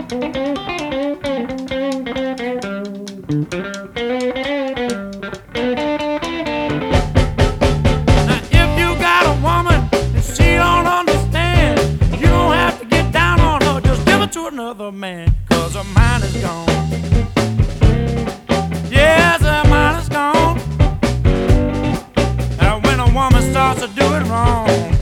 Now, if you got a woman and she don't understand, you don't have to get down on her, just give her to another man, 'cause her mind is gone. Yes, her mind is gone. And when a woman starts to do it wrong,